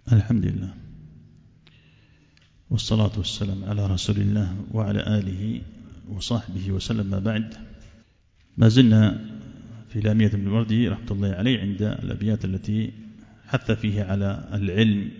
الحمد لله والصلاة والسلام على رسول الله وعلى آله وصحبه وسلم. ما بعد، ما زلنا في لامية ابن الوردي رحمة الله عليه عند الأبيات التي حث فيها على العلم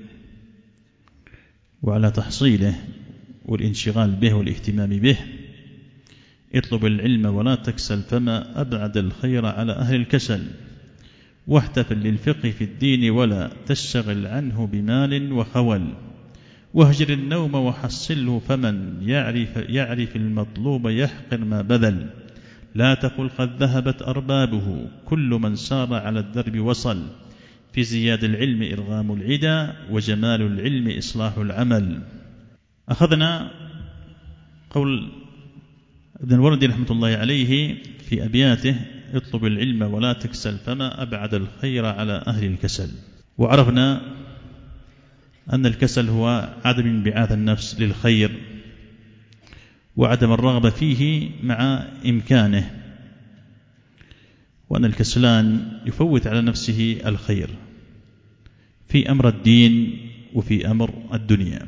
وعلى تحصيله والانشغال به والاهتمام به. اطلب العلم ولا تكسل، فما أبعد الخير على أهل الكسل. واحتفل للفقه في الدين ولا تشتغل عنه بمال وخول. واهجر النوم وحصله، فمن يعرف المطلوب يحقر ما بذل. لا تقل قد ذهبت أربابه، كل من سار على الدرب وصل. في زياد العلم إرغام العدا، وجمال العلم إصلاح العمل. أخذنا قول ابن الوردي رحمة الله عليه في أبياته: اطلب العلم ولا تكسل، فما أبعد الخير على أهل الكسل. وعرفنا أن الكسل هو عدم انبعاث النفس للخير وعدم الرغبة فيه مع إمكانه، وأن الكسلان يفوت على نفسه الخير في أمر الدين وفي أمر الدنيا.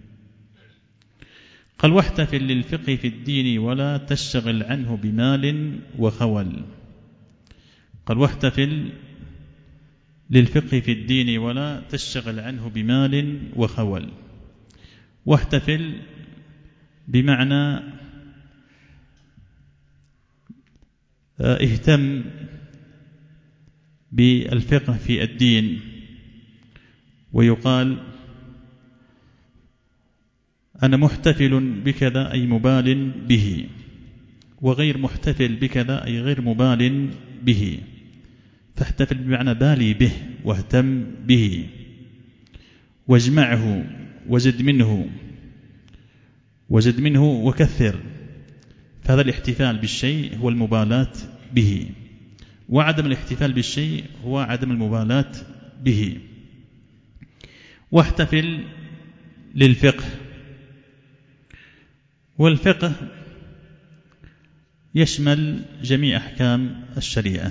قال: واحتفل للفقه في الدين ولا تشتغل عنه بمال وخول. قال: واحتفل للفقه في الدين ولا تشتغل عنه بمال وخول. واحتفل بمعنى اهتم بالفقه في الدين، ويقال أنا محتفل بكذا أي مبال به، وغير محتفل بكذا أي غير مبال به. فاحتفل بمعنى بالي به واهتم به. واجمعه وزد منه وكثر. فهذا الاحتفال بالشيء هو المبالاة به، وعدم الاحتفال بالشيء هو عدم المبالاة به. واحتفل للفقه. والفقه يشمل جميع أحكام الشريعة،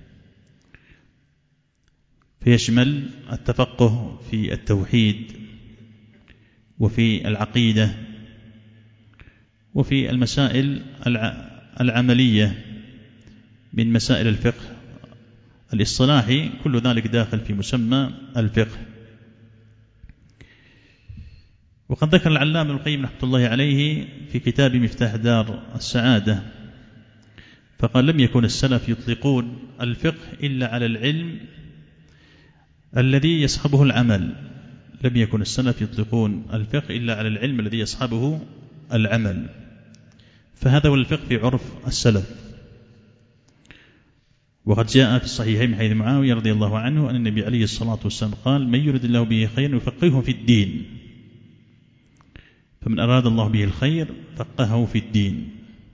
فيشمل التفقه في التوحيد وفي العقيدة وفي المسائل العملية من مسائل الفقه الاصطلاحي. كل ذلك داخل في مسمى الفقه. وقد ذكر العلامة ابن القيم رحمة الله عليه في كتاب مفتاح دار السعادة، فقال: لم يكن السلف يطلقون الفقه إلا على العلم الذي يصحبه العمل. لم يكن السلف يطلقون الفقه إلا على العلم الذي يصحبه العمل. فهذا هو الفقه في عرف السلف. وقد جاء في الصحيحين من حديث معاوية رضي الله عنه أن النبي عليه الصلاة والسلام قال: من يرد الله به خيرا يفقهه في الدين. فمن أراد الله به الخير فقهه في الدين.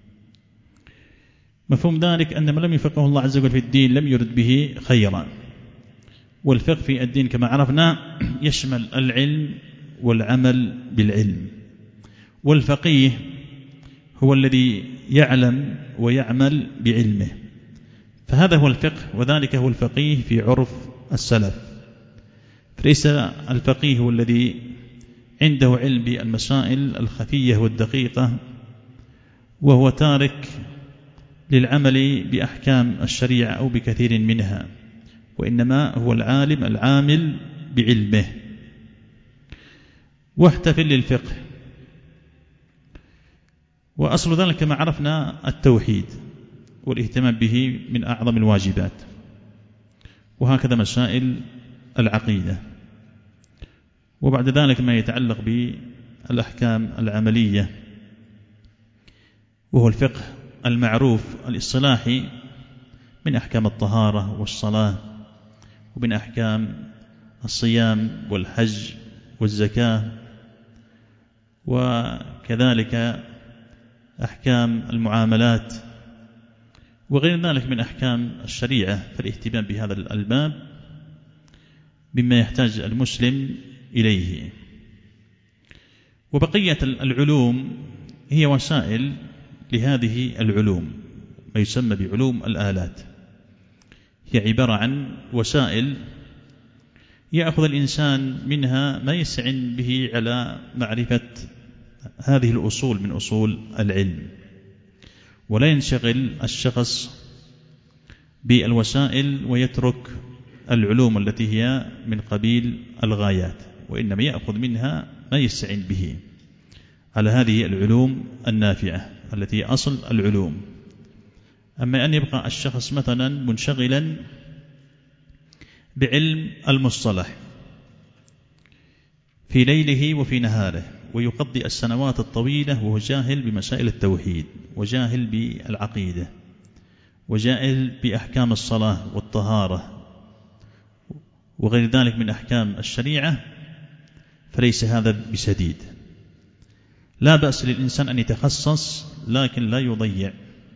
مفهوم ذلك أن من لم يفقه الله عز وجل في الدين لم يرد به خيرا. والفقه في الدين كما عرفنا يشمل العلم والعمل بالعلم. والفقيه هو الذي يعلم ويعمل بعلمه، فهذا هو الفقه، وذلك هو الفقيه في عرف السلف. فليس الفقيه هو الذي عنده علم بالمسائل الخفية والدقيقة وهو تارك للعمل بأحكام الشريعة أو بكثير منها، وإنما هو العالم العامل بعلمه. واحتفل للفقه. وأصل ذلك كما عرفنا التوحيد والاهتمام به من أعظم الواجبات، وهكذا مسائل العقيدة. وبعد ذلك ما يتعلق بالأحكام العملية، وهو الفقه المعروف الاصطلاحي من أحكام الطهارة والصلاة، ومن أحكام الصيام والحج والزكاة، وكذلك أحكام المعاملات وغير ذلك من أحكام الشريعة. فالاهتمام بهذا الباب مما يحتاج المسلم إليه. وبقية العلوم هي وسائل لهذه العلوم، ما يسمى بعلوم الآلات. هي عبارة عن وسائل يأخذ الإنسان منها ما يستعين به على معرفة هذه الأصول من أصول العلم، ولا ينشغل الشخص بالوسائل ويترك العلوم التي هي من قبيل الغايات، وإنما يأخذ منها ما يستعين به على هذه العلوم النافعة التي هي أصل العلوم. أما أن يبقى الشخص مثلا منشغلا بعلم المصطلح في ليله وفي نهاره، ويقضي السنوات الطويلة وهو جاهل بمسائل التوحيد، وجاهل بالعقيدة، وجاهل بأحكام الصلاة والطهارة وغير ذلك من أحكام الشريعة، فليس هذا بسديد. لا بأس للإنسان أن يتخصص، لكن لا يضيع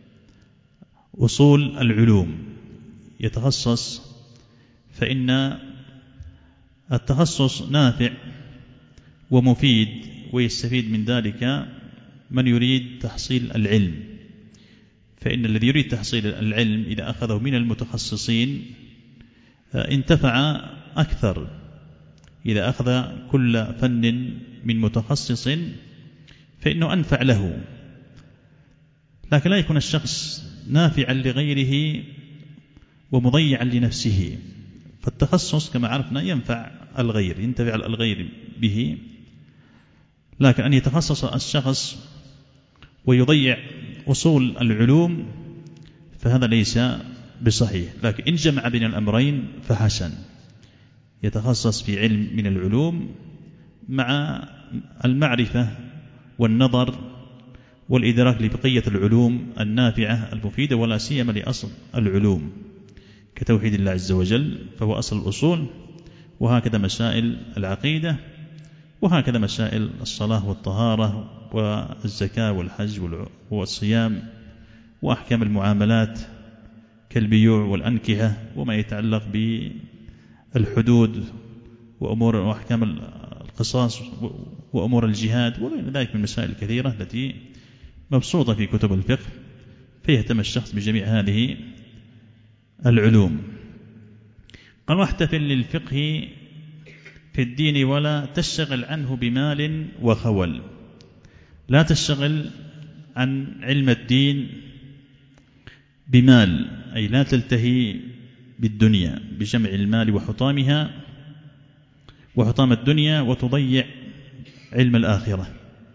أصول العلوم، يتخصص، فإن التخصص نافع ومفيد، ويستفيد من ذلك من يريد تحصيل العلم. فإن الذي يريد تحصيل العلم إذا أخذه من المتخصصين انتفع أكثر. إذا أخذ كل فن من متخصص فإنه أنفع له، لكن لا يكون الشخص نافعا لغيره ومضيعا لنفسه. فالتخصص كما عرفنا ينفع الغير، ينتفع الغير به، لكن أن يتخصص الشخص ويضيع أصول العلوم فهذا ليس بصحيح. لكن إن جمع بين الأمرين فحسن، يتخصص في علم من العلوم مع المعرفة والنظر والإدراك لبقية العلوم النافعة المفيدة، ولا سيما لأصل العلوم كتوحيد الله عز وجل، فهو أصل الأصول. وهكذا مسائل العقيدة، وهكذا مسائل الصلاة والطهارة والزكاة والحج والصيام، وأحكام المعاملات كالبيوع والأنكحة، وما يتعلق بالحدود وأمور وأحكام القصاص وأمور الجهاد وغير ذلك من المسائل الكثيرة التي مبسوطة في كتب الفقه، فيهتم الشخص بجميع هذه العلوم. قال: واحتفل للفقه في الدين ولا تشتغل عنه بمال وخول. لا تشتغل عن علم الدين بمال، أي لا تلتهي بالدنيا بجمع المال وحطامها وحطام الدنيا، وتضيع علم الآخرة،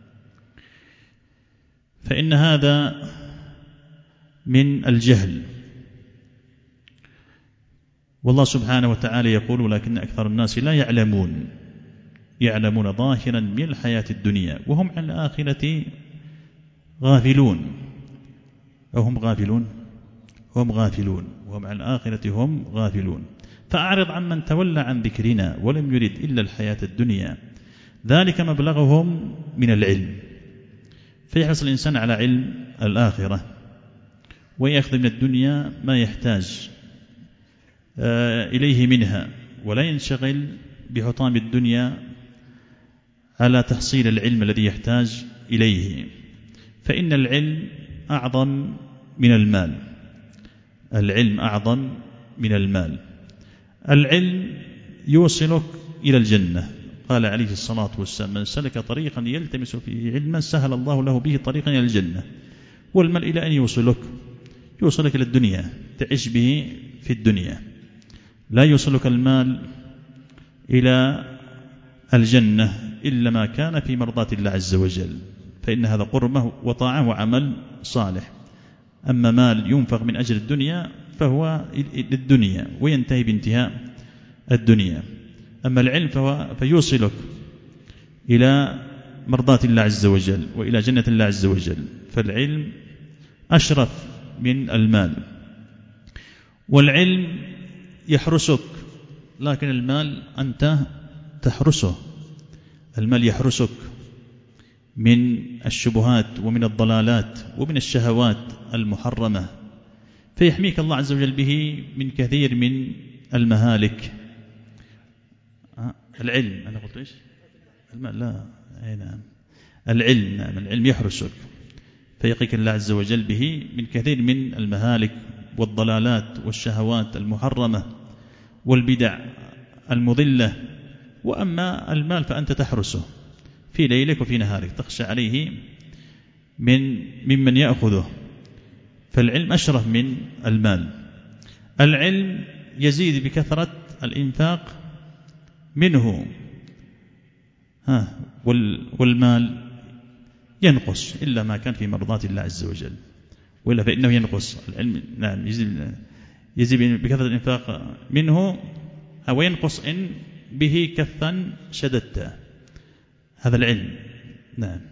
فإن هذا من الجهل. والله سبحانه وتعالى يقول: ولكن أكثر الناس لا يعلمون ظاهرا من الحياة الدنيا وهم عن الآخرة غافلون. وهم عن الآخرة هم غافلون. فأعرض عمن تولى عن ذكرنا ولم يرد إلا الحياة الدنيا ذلك مبلغهم من العلم. فيحرص الإنسان على علم الآخرة ويأخذ من الدنيا ما يحتاج إليه منها، ولا ينشغل بحطام الدنيا على تحصيل العلم الذي يحتاج إليه، فإن العلم أعظم من المال. العلم أعظم من المال. العلم يوصلك إلى الجنة. قال عليه الصلاة والسلام: من سلك طريقا يلتمس فيه علما سهل الله له به طريقا إلى الجنة. والمال إلى أن يوصلك إلى الدنيا، تعيش به في الدنيا. لا يوصلك المال إلى الجنة إلا ما كان في مرضاة الله عز وجل، فإن هذا قربة وطاعة وعمل صالح. أما مال ينفق من أجل الدنيا فهو للدنيا وينتهي بانتهاء الدنيا. أما العلم فيوصلك إلى مرضاة الله عز وجل وإلى جنة الله عز وجل، فالعلم أشرف من المال. والعلم يحرسك، لكن المال أنت تحرسه. المال يحرسك من الشبهات ومن الضلالات ومن الشهوات المحرمة، فيحميك الله عز وجل به من كثير من المهالك. العلم أنا قلت إيش؟ المال لا، نعم العلم، نعم العلم يحرسك فيقيك الله عز وجل به من كثير من المهالك والضلالات والشهوات المحرمة والبدع المضلة. وأما المال فأنت تحرسه في ليلك وفي نهارك، تخشى عليه ممن يأخذه، فالعلم أشرف من المال. العلم يزيد بكثرة الإنفاق منه، والمال ينقص إلا ما كان في مرضات الله عز وجل، وإلا فإنه ينقص. العلم نعم يزيد بكثرة الإنفاق منه، أو ينقص إن به كثا شددت. هذا العلم نعم.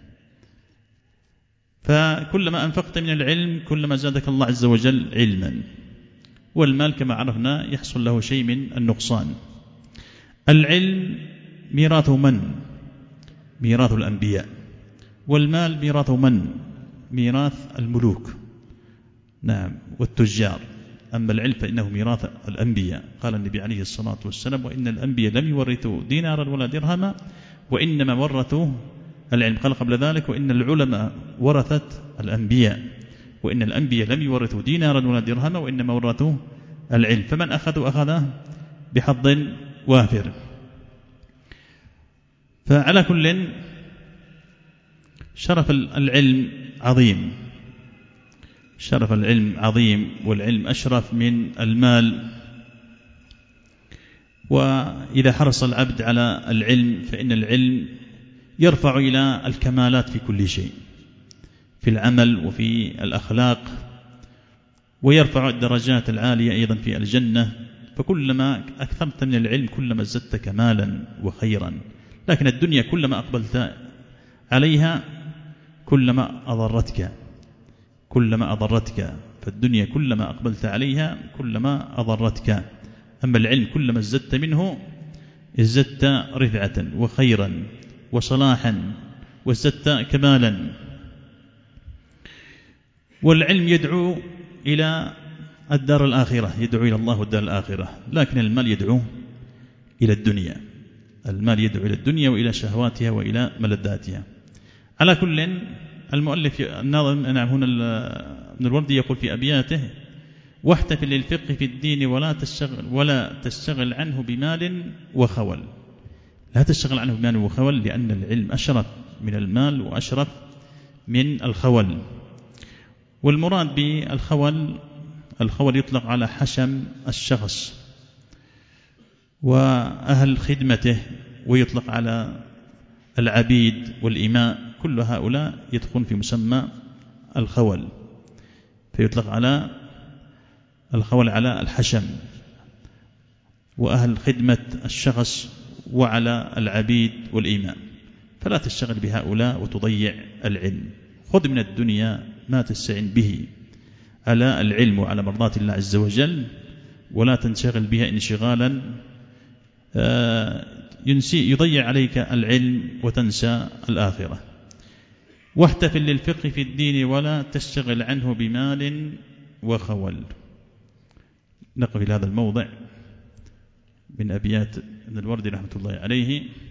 فكلما أنفقت من العلم كلما زادك الله عز وجل علما. والمال كما عرفنا يحصل له شيء من النقصان. العلم ميراث من؟ ميراث الأنبياء. والمال ميراث من؟ ميراث الملوك نعم والتجار. أما العلم فإنه ميراث الأنبياء. قال النبي عليه الصلاة والسلام: وإن الأنبياء لم يورثوا دينارا ولا درهما وإنما ورثوا العلم. قال قبل ذلك: وإن العلماء ورثت الأنبياء، وإن الأنبياء لم يورثوا دينارا ولا درهما وإنما ورثوا العلم. فمن أخذه بحظ وافر. فعلى كل شرف العلم عظيم، شرف العلم عظيم، والعلم أشرف من المال. وإذا حرص العبد على العلم فإن العلم يرفع إلى الكمالات في كل شيء، في العمل وفي الأخلاق، ويرفع الدرجات العالية أيضا في الجنة. فكلما أكثرت من العلم كلما زدت كمالا وخيرا. لكن الدنيا كلما أقبلت عليها كلما أضرتك، فالدنيا كلما أقبلت عليها كلما أضرتك. أما العلم كلما ازددت منه ازددت رفعة وخيرا وصلاحا وازددت كمالا. والعلم يدعو إلى الدار الآخرة، يدعو إلى الله والدار الآخرة. لكن المال يدعو إلى الدنيا، المال يدعو إلى الدنيا وإلى شهواتها وإلى ملذاتها. على كل المؤلف الناظم هنا ابن الوردي يقول في أبياته: واحتفل للفقه في الدين ولا تشتغل عنه بمال وخول. لا تشتغل عنه بمال وخول، لأن العلم أشرف من المال وأشرف من الخول. والمراد بالخول يطلق على حشم الشخص وأهل خدمته، ويطلق على العبيد والإماء. كل هؤلاء يدخلون في مسمى الخول، فيطلق على الخول على الحشم وأهل خدمة الشخص وعلى العبيد والإماء. فلا تشتغل بهؤلاء وتضيع العلم. خذ من الدنيا ما تستعين به على العلم وعلى مرضات الله عز وجل، ولا تنشغل بها انشغالا يضيع عليك العلم وتنسى الآخرة. واحتفل للفقه في الدين ولا تشتغل عنه بمال وخول. نقف إلى هذا الموضع من أبيات ابن الوردي رحمة الله عليه.